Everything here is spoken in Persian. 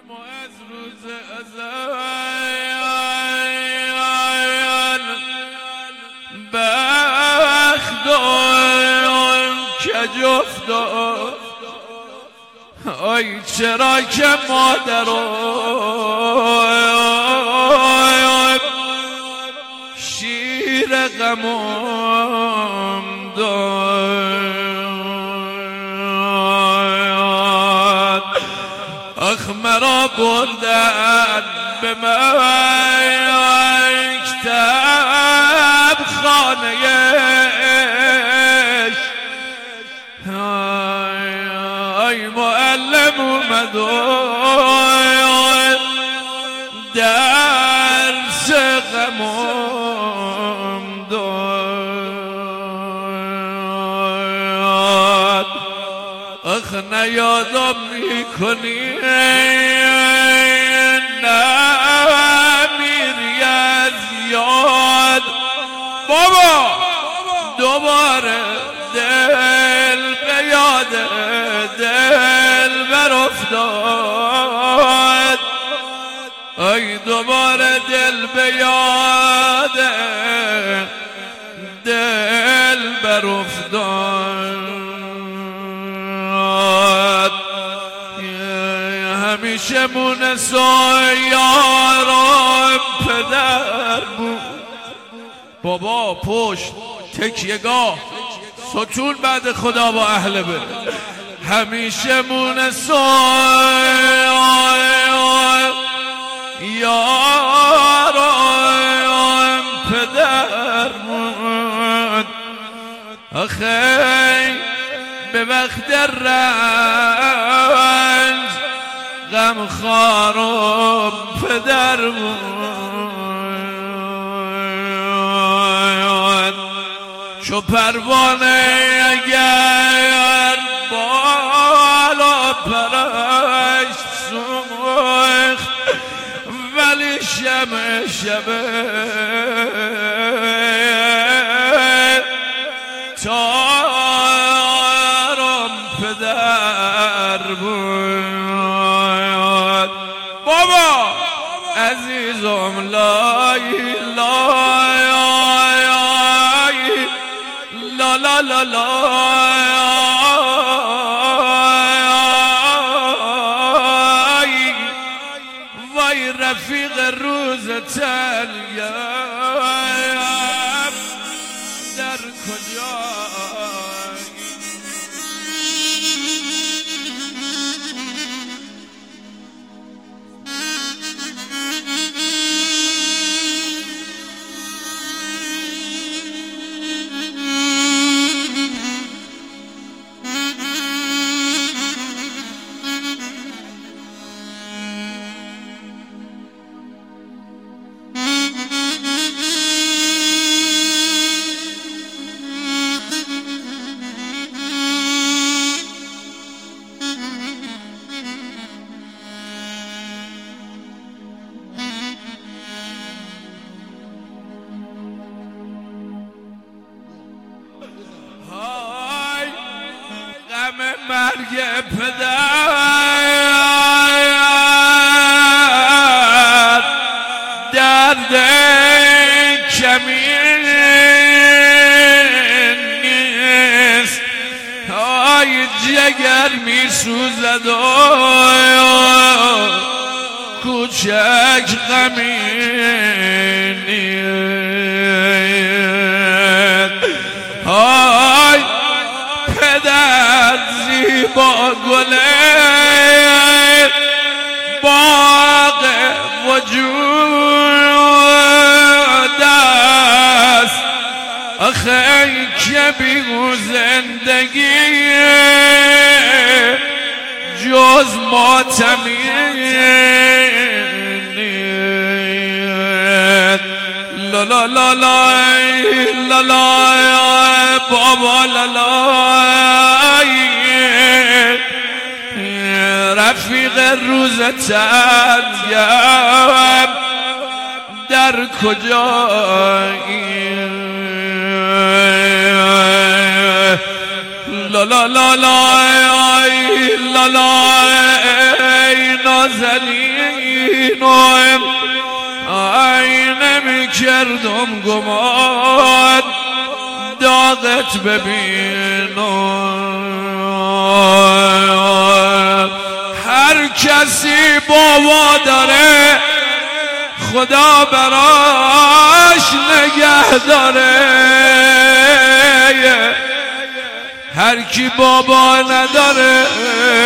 ما از روز ازل بخت کج افتاد. آی چرا که مادر شیر غمم داد. آخ مرا بردن به مکتب خانهش. ای معلم اومد و درس غمم داد. آخ نیادم میکنی نمیری از یاد. بابا دوباره دل به یاد دل بر افتاد. ای دوباره دل به یاد دل بر افتاد. همیشه مونس و یارم پدر بود. بابا پشت تکیهگاه ستون بعد خدا با اهل بیت. همیشه مونس و یارم پدر بود. آخه به وقت رنج غم خارم پدر بود. چو پروانه اگر بالا پرش سوخت ولی شمع تارم پدر بود. بابا عزیزم لای لا لا لا لا وای رفیق روز تلیم در کجایی؟ مرگ پدر درد کمی نیست. آی جگر می سوزد و کوچک غمی نیست. آی پدر زیبا گله باغ وجود است. آخه که بیگو زندگی جز ماتمی لا لا لا لا لا بابا لا لا رفیق روز تلیم در کجایی؟ لا لا لا لا لا لا نازنین ای نمی‌کردم گمان داغت ببینم. هر کسی باوا داره خدا براش نگه داره، هر کی بابا نداره